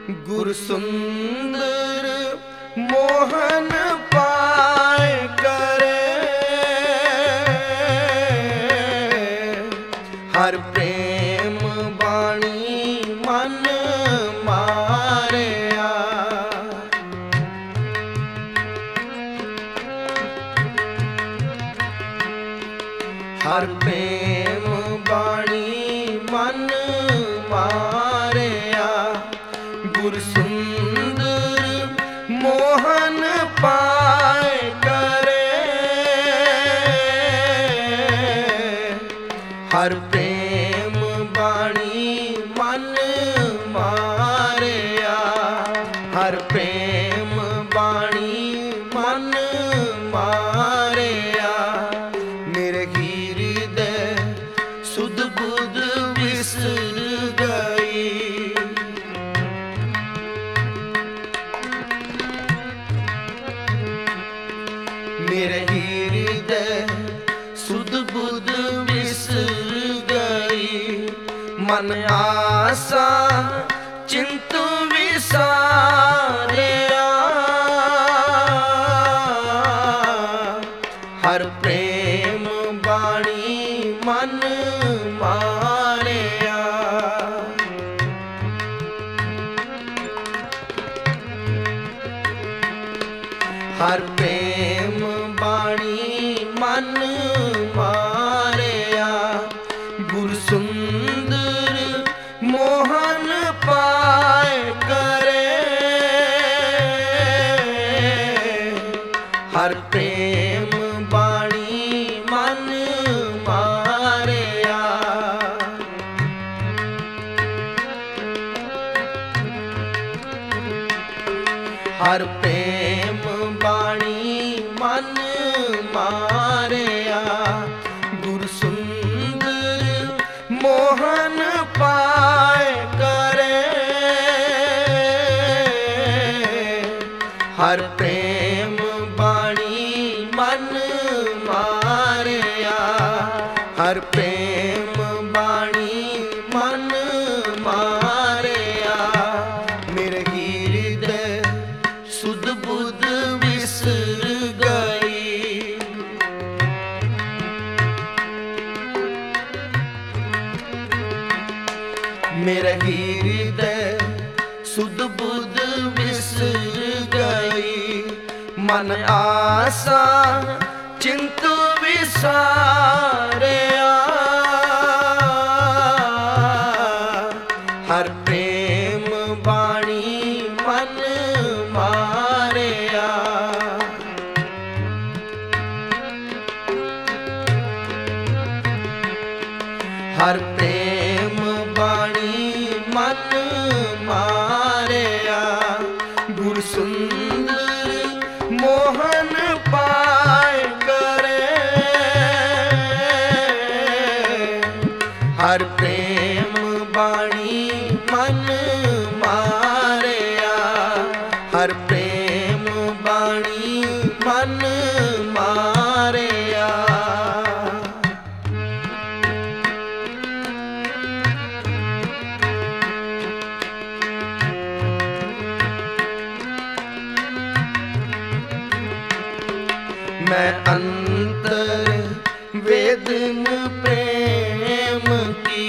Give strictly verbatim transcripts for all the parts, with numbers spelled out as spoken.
गुर सुंदर मोहन पाए करे, हर प्रेम बाणी मन मारिया। हर प्रेम बाणी मन मारिया, गुर सुंदर मोहन पाए करे, हर प्रेम बाणी मन मारिया। हर प्रेम बाणी मन मारिया, मेरे हृदय सुध बुध विसर गई। मेरे हृदय सुध बुध विसर गई, मन आसा चिंत विसारिया। हर प्रेम बाणी मन मारिया। हर प्रेम बाणी मन मारिया, गुर सुंदर मोहन पाए करे, हर प्रेम बाणी मन मारिया। हर प्रेम बाणी मन मारिया, गुर सुंदर मोहन पाए करे, हर प्रेम बाणी मन मारिया। हर प्रेम बाणी मन मारिया, मेरे हृदय सुध बुध विसर गई। मेरा हृदय सुध बुध विसर गई, मन आसा चिंत विसारिया। हर प्रेम बाणी मन मारिया। हर प्रेम बाणी मन मारिया, गुर सुंदर मोहन पाए करे, हर प्रेम बाणी मन मारिया। हर प्रेम बाणी मन मारिया। मैं अंतर वेदन प्रेम की,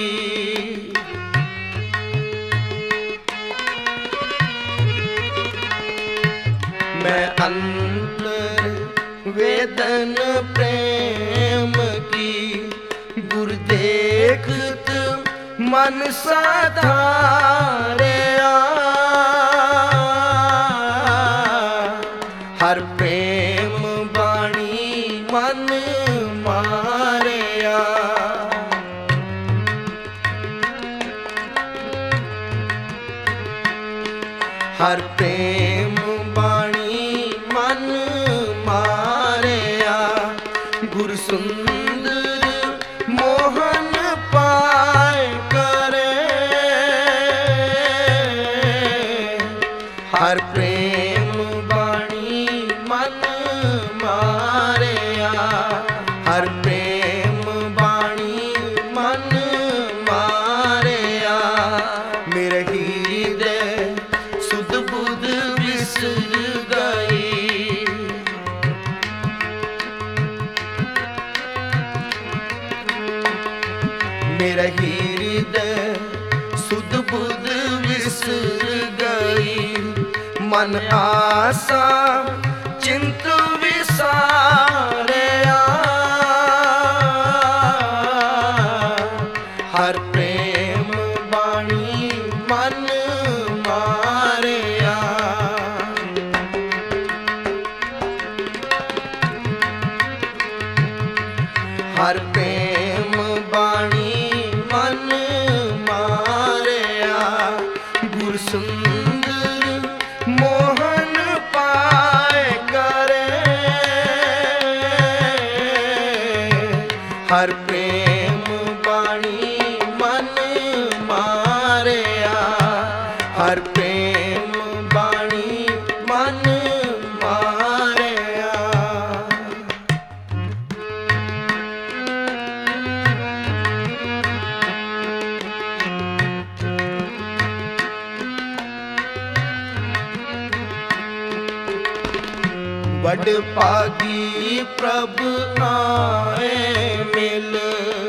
मैं अंतर वेदन प्रेम की, गुर देखत मन साधारिया। हर प्रेम बाणी मन मारिया। हर प्रेम बाणी मन मारिया, गुर सुंदर मोहन पाए करे, हर प्रेम बाणी मन मारिया। हर प्रेम बाणी मन मारिया, मेरे हृदय ਮਨ ਆਸਾ ਚਿੰਤ ਵਿਸਾਰਿਆ ਹਰ ਪ੍ਰੇਮ ਬਾਣੀ ਮਨ ਮਾਰਿਆ ਹਰ ਪ੍ਰੇਮ ਬਾਣੀ ਮਨ ਮਾਰਿਆ ਗੁਰ ਸੁੰਦਰ ਮੋਹਨ ਪਾਏ ਕਰੇ ਹਰ ਪ੍ਰੇਮ ਬਾਣੀ ਮਨ ਮਾਰਿਆ ਹਰ ਪ੍ਰੇਮ ਬਾਣੀ ਮਨ ਮਾਰਿਆ ਵਡ ਭਾਗੀ ਪ੍ਰਭ ਆਏ ਮਿਲ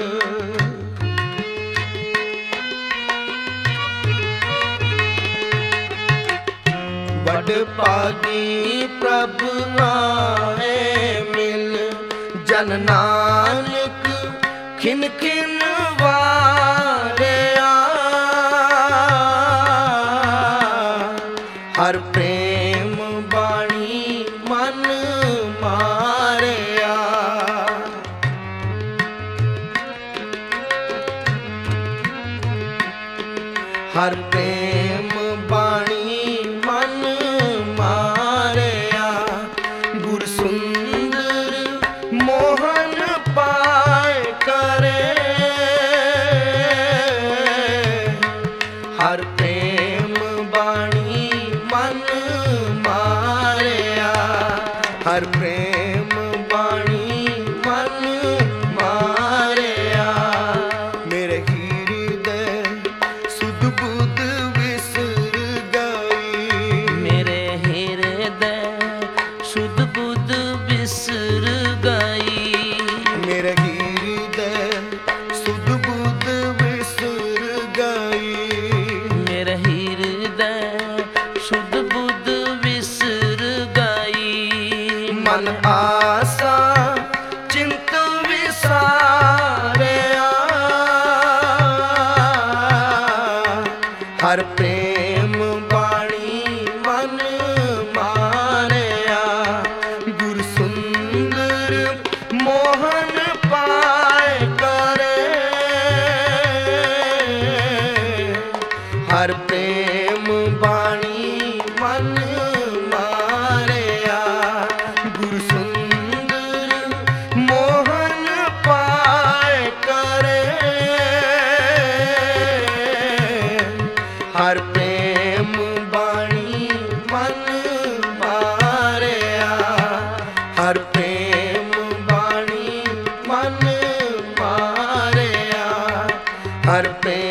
ਵਡ ਭਾਗੀ ਪ੍ਰਭ ਆਏ ਮਿਲ ਜਨ ਨਾਨਕ ਖਿਨ ਖਿਨ ਵਾਰਿਆ ਹਰ ਪ੍ਰੇਮ ਬਾਣੀ ਮਨ ਮਾਰਿਆ ਹਰ ਪ੍ਰੇਮ ਬਾਣੀ ਮਨ ਮਾਰਿਆ ਗੁਰ ਸੁੰਦਰ ਮੋਹਨ ਪਾਏ ਕਰੇ ਹਰ ਪ੍ਰੇਮ ਬਾਣੀ ਮਨ ਮਾਰਿਆ ਹਰ ਪ੍ਰੇਮ ਬਾਣੀ ਮਨ ਮਾਰਿਆ ਮੇਰੇ ਹਿਰਦੈ ਸੁਧ ਬੁੱਧ ਵਿਸਰ ਗਈ ਮੇਰੇ ਹਿਰਦੈ ਸੁਧ ਬੁੱਧ ਵਿਸਰ ਗਈ ਮੇਰੇ ਹਿਰਦੈ ਸੁਧ ਬੁੱਧ ਵਿਸਰ ਗਈ ਮੇਰੇ ਹਿਰਦੈ ਸੁਧ ਬੁੱਧ ਵਿਸਰ ਗਈ ਮਨ ਆਸਾ ਚਿੰਤ ਵਿਸਾਰਿਆ ਹਰ ਪ੍ਰੇਮ ਬਾਣੀ ਮਨ ਮਾਰਿਆ ਗੁਰ ਸੁੰਦਰ ਮੋਹਨ ਪਾਏ ਕਰੇ ਹਰ ਪ੍ਰੇਮ ਬਾਣੀ ਮਨ ਮਾਰਿਆ ਗੁਰ ਸੁੰਦਰ ਮੋਹਨ ਪਾਏ ਕਰੇ ਹਰ ਪ੍ਰੇਮ ਬਾਣੀ ਮਨ ਮਾਰਿਆ ਹਰ ਪ੍ਰੇਮ ਬਾਣੀ ਮਨ ਮਾਰਿਆ ਹਰ ਪ੍ਰੇਮ